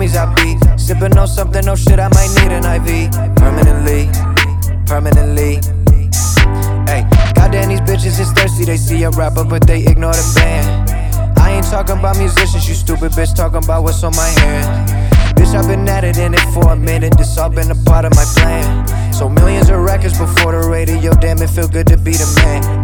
homies I be sipping on something, oh shit, I might need an IV. Permanently. Hey, goddamn, these bitches is thirsty. They see a rapper, but they ignore the band. I ain't talking about musicians, you stupid bitch, talking about what's on my hand. Bitch, I've been at it in it for a minute, this all been a part of my plan. So millions of records before the radio, damn, it feel good to be the man.